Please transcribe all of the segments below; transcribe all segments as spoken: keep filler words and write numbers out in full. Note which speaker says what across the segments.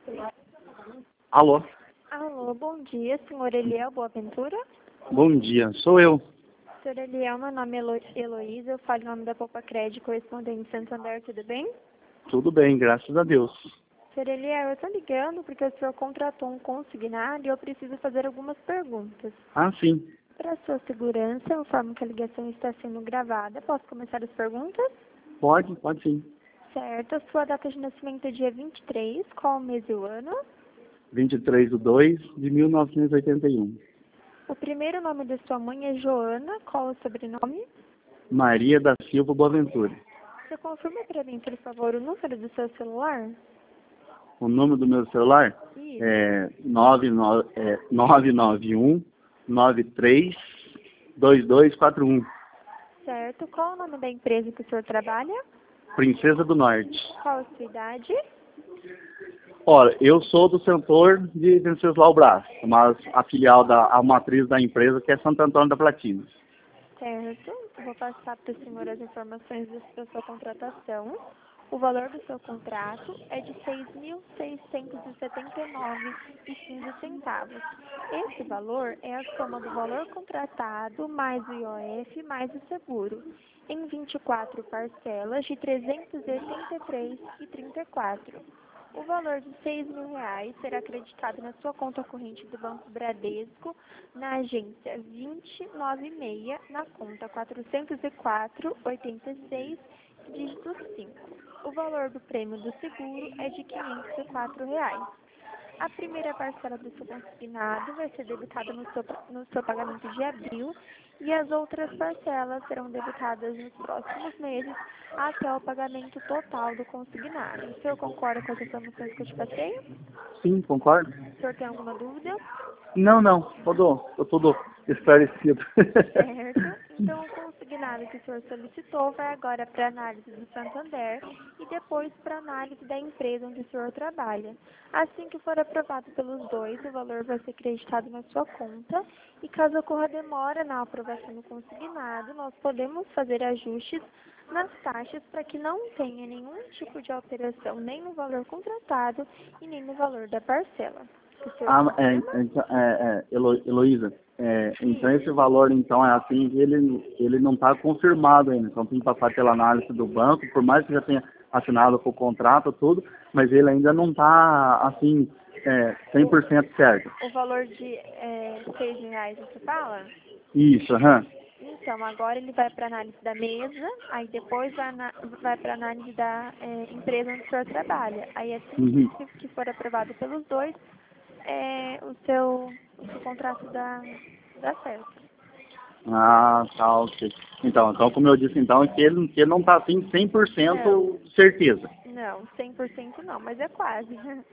Speaker 1: Alô?
Speaker 2: Alô, bom dia, senhor Eliel Boaventura?
Speaker 1: Bom dia, sou eu.
Speaker 2: Senhor Eliel, meu nome é Elo Heloísa, eu falo em nome da Poupa Crédito, correspondente em Santander, tudo bem?
Speaker 1: Tudo bem, graças a Deus.
Speaker 2: Senhor Eliel, eu estou ligando porque o senhor contratou um consignado e eu preciso fazer algumas perguntas.
Speaker 1: Ah, sim.
Speaker 2: Para sua segurança, eu informo que a ligação está sendo gravada. Posso começar as perguntas?
Speaker 1: Pode, pode sim.
Speaker 2: Certo. A sua data de nascimento é dia vinte e três, qual o mês e o ano?
Speaker 1: vinte e três de dois de mil novecentos e oitenta e um.
Speaker 2: O primeiro nome da sua mãe é Joana, qual o sobrenome?
Speaker 1: Maria da Silva Boaventura.
Speaker 2: Você confirma para mim, por favor, o número do seu celular?
Speaker 1: O número do meu celular
Speaker 2: Isso.
Speaker 1: é nove nove um nove três dois dois quatro um.
Speaker 2: Certo. Qual o nome da empresa que o senhor trabalha?
Speaker 1: Princesa do Norte.
Speaker 2: Qual a sua idade?
Speaker 1: Olha, eu sou do setor de Venceslau Brás, mas a filial da a matriz da empresa que é Santo Antônio da Platina.
Speaker 2: Certo. Eu vou passar para o senhor as informações da sua contratação. O valor do seu contrato é de seis mil seiscentos e setenta e nove reais e quinze centavos. Esse valor é a soma do valor contratado mais o I O F mais o seguro, em vinte e quatro parcelas de trezentos e oitenta e três reais e trinta e quatro centavos. O valor de seis mil reais será acreditado na sua conta corrente do Banco Bradesco, na agência vinte e nove seis, na conta quatrocentos e quatro, oitenta e seis, dígito cinco. O valor do prêmio do seguro é de quinhentos e quatro reais. A primeira parcela do seu consignado vai ser debitada no seu, no seu pagamento de abril e as outras parcelas serão debitadas nos próximos meses até o pagamento total do consignado. O senhor concorda com as informações que eu te passei?
Speaker 1: Sim, concordo?
Speaker 2: O senhor tem alguma dúvida?
Speaker 1: Não, não, tudo, tô tudo esclarecido.
Speaker 2: Certo. Então, o consignado que o senhor solicitou vai agora para análise do Santander e depois para análise da empresa onde o senhor trabalha. Assim que for aprovado pelos dois, o valor vai ser creditado na sua conta e caso ocorra demora na aprovação do consignado, nós podemos fazer ajustes nas taxas para que não tenha nenhum tipo de alteração nem no valor contratado e nem no valor da parcela. O senhor
Speaker 1: Ah, é,
Speaker 2: confirma?
Speaker 1: então, é, é, Helo- Heloísa, é, então esse valor então é assim, ele, ele não está confirmado ainda, então tem que passar pela análise do banco, por mais que já tenha assinado com o contrato, tudo, mas ele ainda não está assim, é, cem por cento certo.
Speaker 2: O valor de é, seis mil reais, você fala?
Speaker 1: Isso, aham.
Speaker 2: Então, agora ele vai para análise da mesa, aí depois vai, na, vai para análise da é, empresa onde o senhor trabalha. Aí assim
Speaker 1: Uhum.
Speaker 2: que, que for aprovado pelos dois, é, o, seu, o seu contrato dá, dá certo.
Speaker 1: Ah, tá, ok. Então, então, como eu disse, então, é que ele, que ele não está assim cem por cento certeza.
Speaker 2: Não, cem por cento não, mas é quase.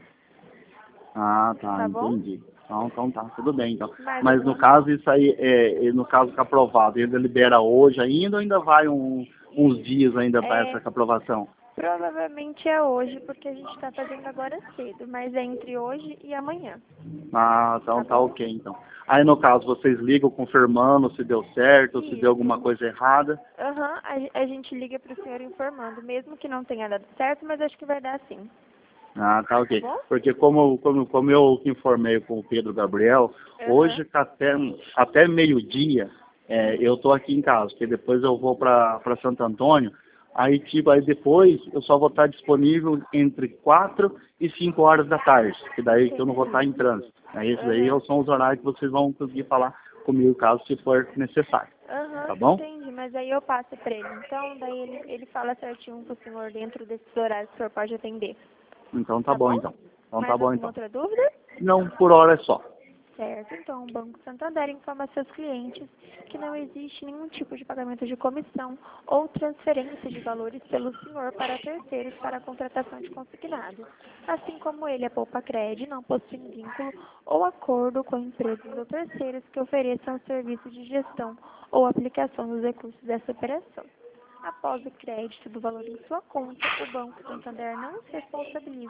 Speaker 1: Ah, tá,
Speaker 2: Tá bom?
Speaker 1: entendi. Então, então tá, tudo bem, então.
Speaker 2: Mais
Speaker 1: Mas no
Speaker 2: alguma?
Speaker 1: caso, isso aí, é, no caso que aprovado, ele libera hoje ainda ou ainda vai um, uns dias ainda para
Speaker 2: É,
Speaker 1: essa aprovação?
Speaker 2: provavelmente é hoje, porque a gente está fazendo agora cedo, mas é entre hoje e amanhã.
Speaker 1: Ah, então
Speaker 2: Tá
Speaker 1: tá
Speaker 2: bom?
Speaker 1: ok, então. Aí no caso, vocês ligam confirmando se deu certo, se deu alguma
Speaker 2: Isso.
Speaker 1: coisa errada.
Speaker 2: Aham, a, a gente liga para o senhor informando, mesmo que não tenha dado certo, mas acho que vai dar sim.
Speaker 1: Ah, tá ok.
Speaker 2: Tá bom?
Speaker 1: Porque como, como, como eu informei com o Pedro Gabriel,
Speaker 2: Aham.
Speaker 1: hoje tá até, até meio-dia é, eu tô aqui em casa, porque depois eu vou para Santo Antônio, aí tipo, aí depois eu só vou estar disponível entre quatro e cinco horas da tarde, que daí que eu não vou estar em trânsito. Aí esses aí
Speaker 2: Aham.
Speaker 1: são os horários que vocês vão conseguir falar comigo caso se for necessário.
Speaker 2: Aham,
Speaker 1: Tá bom?
Speaker 2: entendi, mas aí eu passo para ele. Então, daí ele, ele fala certinho com o senhor dentro desses horários que o senhor pode atender.
Speaker 1: Então tá
Speaker 2: Tá
Speaker 1: bom
Speaker 2: bom?
Speaker 1: então. Então tá
Speaker 2: Mais
Speaker 1: bom
Speaker 2: alguma
Speaker 1: então.
Speaker 2: outra dúvida?
Speaker 1: Não, por hora é só.
Speaker 2: Certo, então o Banco Santander informa seus clientes que não existe nenhum tipo de pagamento de comissão ou transferência de valores pelo senhor para terceiros para a contratação de consignado. Assim como ele, a Poupa Cred, não possui vínculo ou acordo com empresas ou terceiros que ofereçam serviço de gestão ou aplicação dos recursos dessa operação. Após o crédito do valor em sua conta, o Banco Santander não se responsabiliza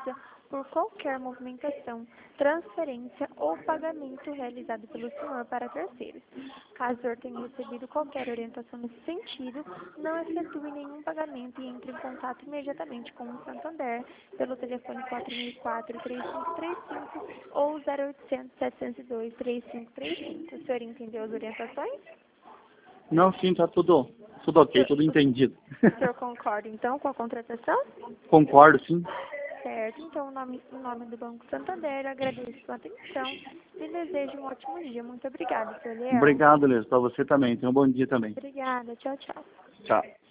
Speaker 2: por qualquer movimentação, transferência ou pagamento realizado pelo senhor para terceiros. Caso o senhor tenha recebido qualquer orientação nesse sentido, não efetue nenhum pagamento e entre em contato imediatamente com o Santander pelo telefone quatro mil e quatro, três cinco três cinco ou zero oitocentos, setecentos e dois, três cinco três cinco. O senhor entendeu as orientações?
Speaker 1: Não, sim, tá tudo, tudo ok, tudo entendido.
Speaker 2: O senhor concorda, então, com a contratação?
Speaker 1: Concordo, sim.
Speaker 2: Certo. Então, em nome, em nome do Banco Santander, eu agradeço sua atenção e desejo um ótimo dia. Muito obrigada, senhor Leão.
Speaker 1: Obrigado, Liz, para você também. Tenha um bom dia também.
Speaker 2: Obrigada. Tchau, tchau.
Speaker 1: Tchau.